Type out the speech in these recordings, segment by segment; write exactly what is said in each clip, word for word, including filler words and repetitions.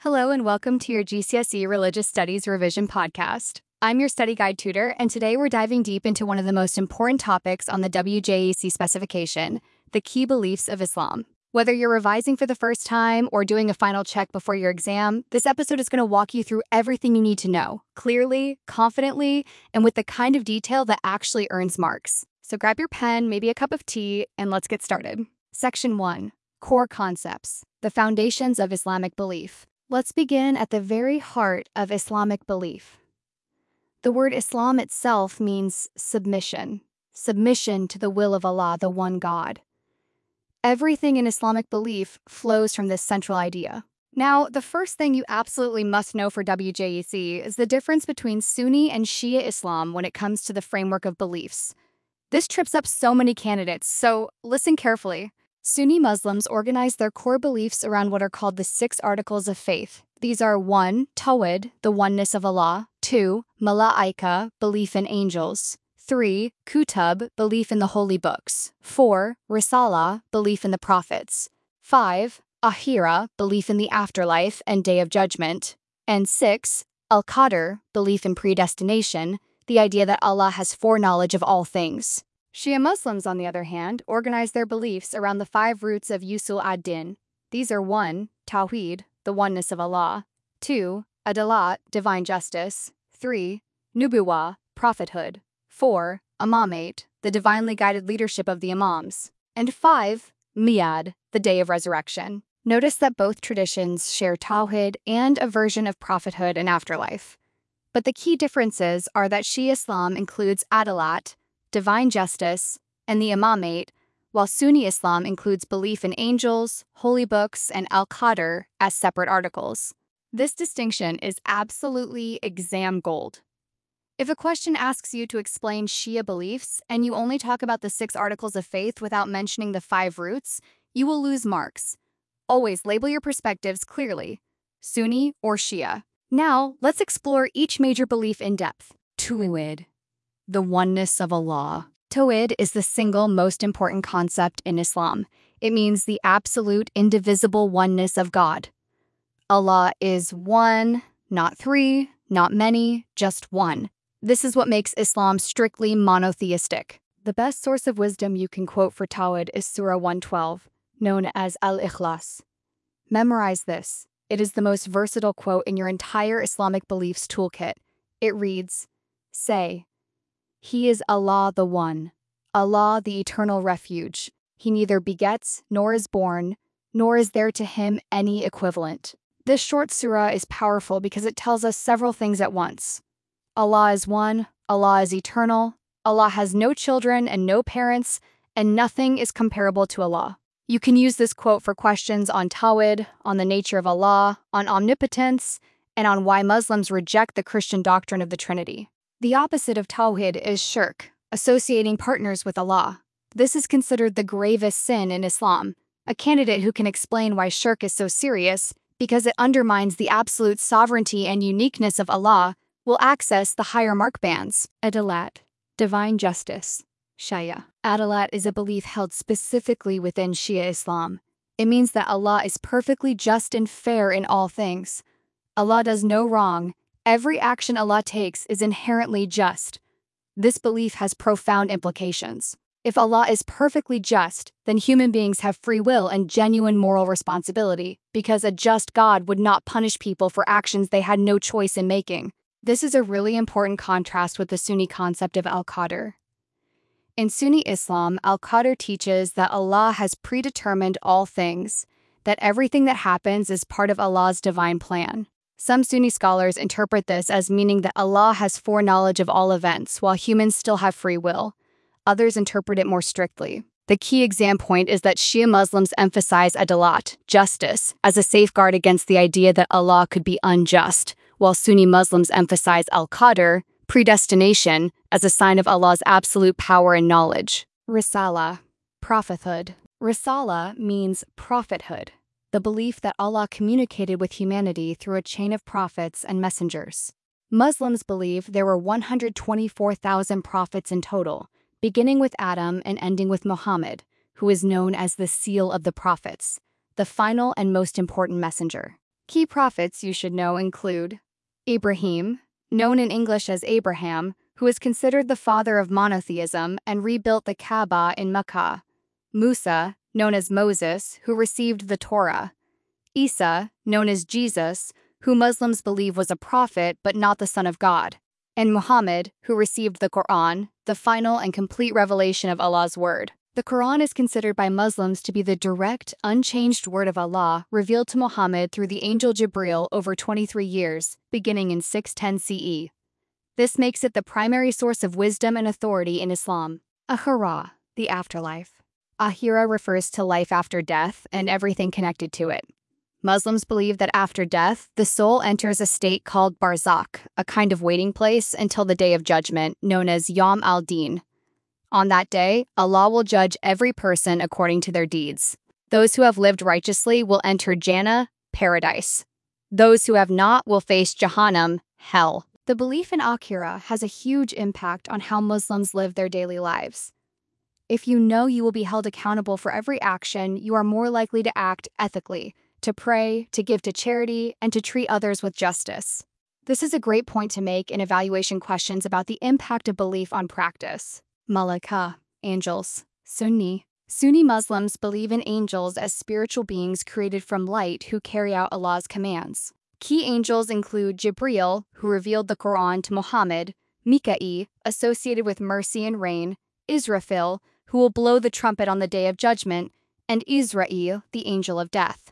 Hello and welcome to your G C S E Religious Studies Revision Podcast. I'm your study guide tutor, and today we're diving deep into one of the most important topics on the W J E C specification, the key beliefs of Islam. Whether you're revising for the first time or doing a final check before your exam, this episode is going to walk you through everything you need to know, clearly, confidently, and with the kind of detail that actually earns marks. So grab your pen, maybe a cup of tea, and let's get started. Section one, Core Concepts, the Foundations of Islamic Belief. Let's begin at the very heart of Islamic belief. The word Islam itself means submission, submission to the will of Allah, the one God. Everything in Islamic belief flows from this central idea. Now, the first thing you absolutely must know for W J E C is the difference between Sunni and Shia Islam when it comes to the framework of beliefs. This trips up so many candidates, so listen carefully. Sunni Muslims organize their core beliefs around what are called the six articles of faith. These are one, Tawhid, the oneness of Allah; two, Mala'ika, belief in angels; three, Kutub, belief in the holy books; four, Risala, belief in the prophets; five, Akhira, belief in the afterlife and day of judgment; and six, Al-Qadr, belief in predestination, the idea that Allah has foreknowledge of all things. Shia Muslims, on the other hand, organize their beliefs around the five roots of Usul ad-Din. These are one, Tawhid, the oneness of Allah; two, Adalat, divine justice; three, Nubuwah, prophethood; four, Imamate, the divinely guided leadership of the Imams; and five, Miyad, the day of resurrection. Notice that both traditions share Tawhid and a version of prophethood and afterlife. But the key differences are that Shia Islam includes Adalat, divine justice, and the Imamate, while Sunni Islam includes belief in angels, holy books, and Al-Qadr as separate articles. This distinction is absolutely exam gold. If a question asks you to explain Shia beliefs and you only talk about the six articles of faith without mentioning the five roots, you will lose marks. Always label your perspectives clearly, Sunni or Shia. Now, let's explore each major belief in depth. Tawhid, the oneness of Allah. Tawhid is the single most important concept in Islam. It means the absolute, indivisible oneness of God. Allah is one, not three, not many, just one. This is what makes Islam strictly monotheistic. The best source of wisdom you can quote for Tawhid is Surah one twelve, known as Al-Ikhlas. Memorize this. It is the most versatile quote in your entire Islamic beliefs toolkit. It reads, "Say, He is Allah the One, Allah the Eternal Refuge. He neither begets nor is born, nor is there to him any equivalent." This short surah is powerful because it tells us several things at once. Allah is one, Allah is eternal, Allah has no children and no parents, and nothing is comparable to Allah. You can use this quote for questions on Tawhid, on the nature of Allah, on omnipotence, and on why Muslims reject the Christian doctrine of the Trinity. The opposite of Tawhid is shirk, associating partners with Allah. This is considered the gravest sin in Islam. A candidate who can explain why shirk is so serious, because it undermines the absolute sovereignty and uniqueness of Allah, will access the higher mark bands. Adalat, divine justice. Shia. Adalat is a belief held specifically within Shia Islam. It means that Allah is perfectly just and fair in all things. Allah does no wrong. Every action Allah takes is inherently just. This belief has profound implications. If Allah is perfectly just, then human beings have free will and genuine moral responsibility, because a just God would not punish people for actions they had no choice in making. This is a really important contrast with the Sunni concept of Al-Qadr. In Sunni Islam, Al-Qadr teaches that Allah has predetermined all things, that everything that happens is part of Allah's divine plan. Some Sunni scholars interpret this as meaning that Allah has foreknowledge of all events, while humans still have free will. Others interpret it more strictly. The key exam point is that Shia Muslims emphasize adalat, justice, as a safeguard against the idea that Allah could be unjust, while Sunni Muslims emphasize al-Qadr, predestination, as a sign of Allah's absolute power and knowledge. Risala, prophethood. Risala means prophethood, the belief that Allah communicated with humanity through a chain of prophets and messengers. Muslims believe there were one hundred twenty-four thousand prophets in total, beginning with Adam and ending with Muhammad, who is known as the seal of the prophets, the final and most important messenger. Key prophets you should know include Ibrahim, known in English as Abraham, who is considered the father of monotheism and rebuilt the Kaaba in Mecca. Musa, known as Moses, who received the Torah. Isa, known as Jesus, who Muslims believe was a prophet but not the Son of God. And Muhammad, who received the Quran, the final and complete revelation of Allah's word. The Quran is considered by Muslims to be the direct, unchanged word of Allah revealed to Muhammad through the angel Jibril over twenty-three years, beginning in six ten C E. This makes it the primary source of wisdom and authority in Islam. Akhirah, the afterlife. Akhirah refers to life after death and everything connected to it. Muslims believe that after death, the soul enters a state called barzakh, a kind of waiting place until the day of judgment, known as Yawm al-Din. On that day, Allah will judge every person according to their deeds. Those who have lived righteously will enter Jannah, paradise. Those who have not will face Jahannam, hell. The belief in Akhirah has a huge impact on how Muslims live their daily lives. If you know you will be held accountable for every action, you are more likely to act ethically, to pray, to give to charity, and to treat others with justice. This is a great point to make in evaluation questions about the impact of belief on practice. Malaika, angels. Sunni. Sunni Muslims believe in angels as spiritual beings created from light who carry out Allah's commands. Key angels include Jibril, who revealed the Quran to Muhammad, Mika'il, associated with mercy and rain, Israfil, who will blow the trumpet on the day of judgment, and Israel, the angel of death.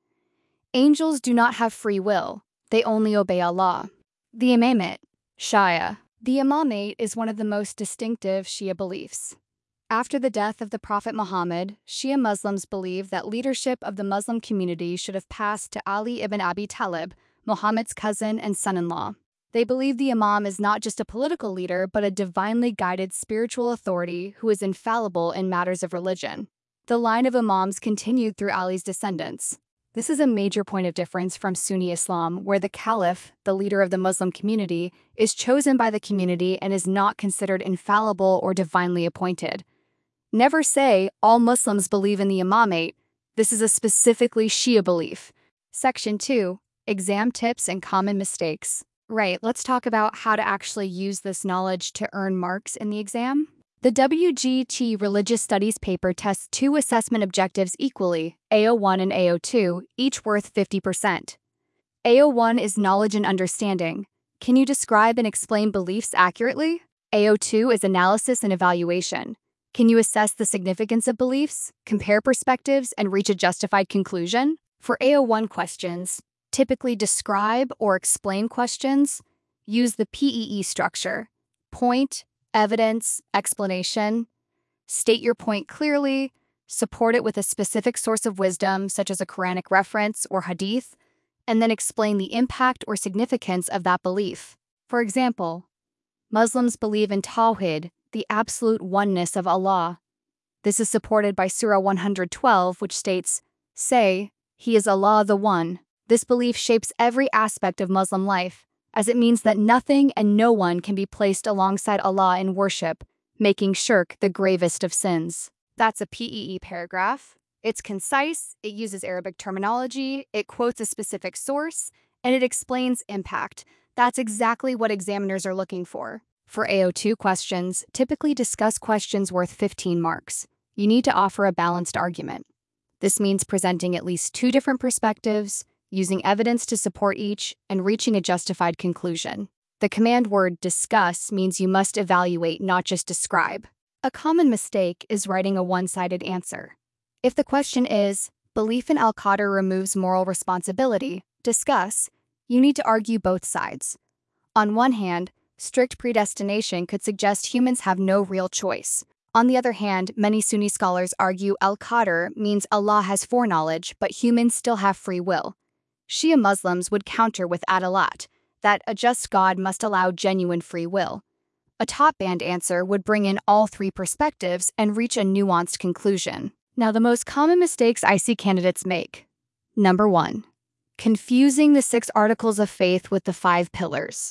Angels do not have free will, they only obey Allah. The Imamate, Shia. The Imamate is one of the most distinctive Shia beliefs. After the death of the Prophet Muhammad, Shia Muslims believe that leadership of the Muslim community should have passed to Ali ibn Abi Talib, Muhammad's cousin and son-in-law. They believe the Imam is not just a political leader, but a divinely guided spiritual authority who is infallible in matters of religion. The line of Imams continued through Ali's descendants. This is a major point of difference from Sunni Islam, where the Caliph, the leader of the Muslim community, is chosen by the community and is not considered infallible or divinely appointed. Never say, all Muslims believe in the Imamate. This is a specifically Shia belief. Section two. Exam tips and common mistakes. Right, let's talk about how to actually use this knowledge to earn marks in the exam. The W G T Religious Studies paper tests two assessment objectives equally, A O one and A O two, each worth fifty percent. A O one is knowledge and understanding. Can you describe and explain beliefs accurately? A O two is analysis and evaluation. Can you assess the significance of beliefs, compare perspectives, and reach a justified conclusion? For A O one questions, typically describe or explain questions, use the P E E structure. Point, evidence, explanation. State your point clearly, support it with a specific source of wisdom, such as a Quranic reference or hadith, and then explain the impact or significance of that belief. For example, Muslims believe in Tawhid, the absolute oneness of Allah. This is supported by Surah one hundred twelve, which states, "Say, He is Allah the One." This belief shapes every aspect of Muslim life, as it means that nothing and no one can be placed alongside Allah in worship, making shirk the gravest of sins. That's a P E E paragraph. It's concise, it uses Arabic terminology, it quotes a specific source, and it explains impact. That's exactly what examiners are looking for. For A O two questions, typically discuss questions worth fifteen marks. You need to offer a balanced argument. This means presenting at least two different perspectives, using evidence to support each, and reaching a justified conclusion. The command word discuss means you must evaluate, not just describe. A common mistake is writing a one-sided answer. If the question is, belief in Al-Qadr removes moral responsibility, discuss, you need to argue both sides. On one hand, strict predestination could suggest humans have no real choice. On the other hand, many Sunni scholars argue Al-Qadr means Allah has foreknowledge, but humans still have free will. Shia Muslims would counter with Adalat, that a just God must allow genuine free will. A top-band answer would bring in all three perspectives and reach a nuanced conclusion. Now, the most common mistakes I see candidates make. Number one, confusing the six articles of faith with the five pillars.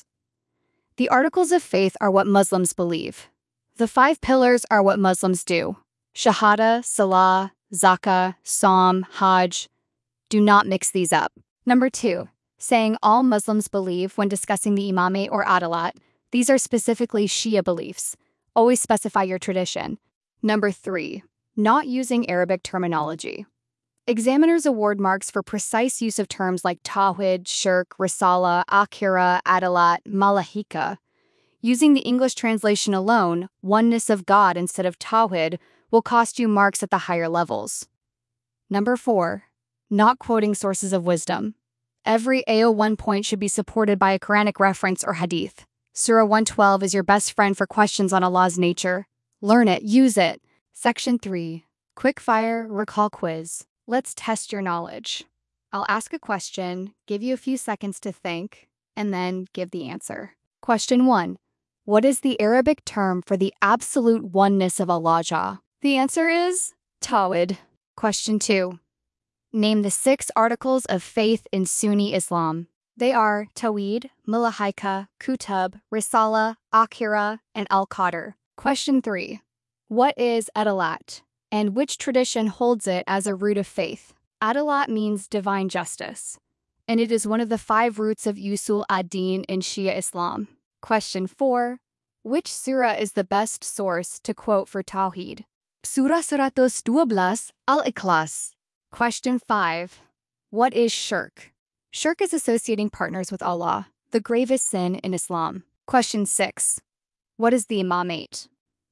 The articles of faith are what Muslims believe. The five pillars are what Muslims do. Shahada, Salah, Zakah, Psalm, Hajj. Do not mix these up. Number two, saying all Muslims believe when discussing the imamate or adalat. These are specifically Shia beliefs. Always specify your tradition. Number three, not using Arabic terminology. Examiners award marks for precise use of terms like tawhid, shirk, risala, akhira, adalat, malahika. Using the English translation alone, oneness of God instead of tawhid, will cost you marks at the higher levels. Number four, not quoting sources of wisdom. Every A O one point should be supported by a Quranic reference or hadith. Surah one twelve is your best friend for questions on Allah's nature. Learn it, use it. Section three, quickfire recall quiz. Let's test your knowledge. I'll ask a question, give you a few seconds to think, and then give the answer. Question one. What is the Arabic term for the absolute oneness of Allah Jah? The answer is Tawhid. Question two. Name the six articles of faith in Sunni Islam. They are Tawhid, Malaika, Kutub, Risala, Akhira, and Al-Qadr. Question three. What is Adalat, and which tradition holds it as a root of faith? Adalat means divine justice, and it is one of the five roots of Usul ad-Din in Shia Islam. Question four. Which surah is the best source to quote for Tawheed? Surah one twelve, Al-Ikhlas. Question five. What is shirk? Shirk is associating partners with Allah, the gravest sin in Islam. Question six. What is the imamate?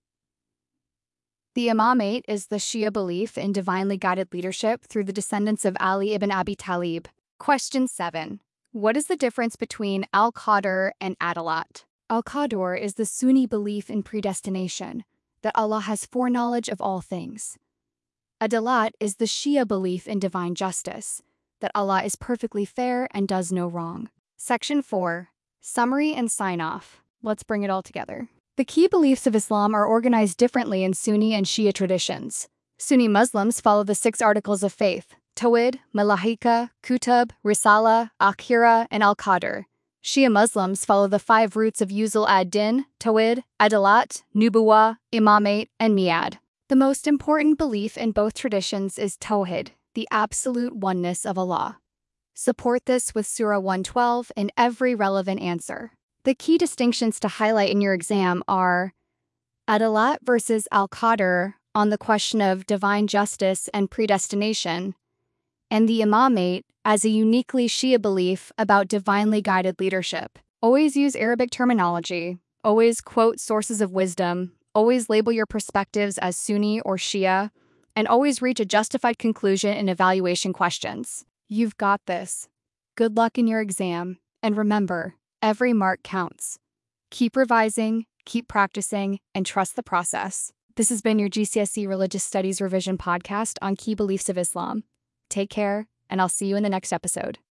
The imamate is the Shia belief in divinely guided leadership through the descendants of Ali ibn Abi Talib. Question seven. What is the difference between Al-Qadr and Adalat? Al-Qadr is the Sunni belief in predestination, that Allah has foreknowledge of all things. Adalat is the Shia belief in divine justice, that Allah is perfectly fair and does no wrong. Section four. Summary and sign-off. Let's bring it all together. The key beliefs of Islam are organized differently in Sunni and Shia traditions. Sunni Muslims follow the six articles of faith: Tawhid, Malaika, Kutub, Risala, Akhira, and Al-Qadr. Shia Muslims follow the five roots of Usul ad-Din, Tawhid, Adalat, Nubuwah, Imamate, and Mi'ad. The most important belief in both traditions is Tawhid, the absolute oneness of Allah. Support this with Surah one twelve in every relevant answer. The key distinctions to highlight in your exam are Adalat versus Al-Qadr on the question of divine justice and predestination, and the Imamate as a uniquely Shia belief about divinely guided leadership. Always use Arabic terminology, always quote sources of wisdom, always label your perspectives as Sunni or Shia, and always reach a justified conclusion in evaluation questions. You've got this. Good luck in your exam, and remember, every mark counts. Keep revising, keep practicing, and trust the process. This has been your G C S E Religious Studies Revision podcast on key beliefs of Islam. Take care, and I'll see you in the next episode.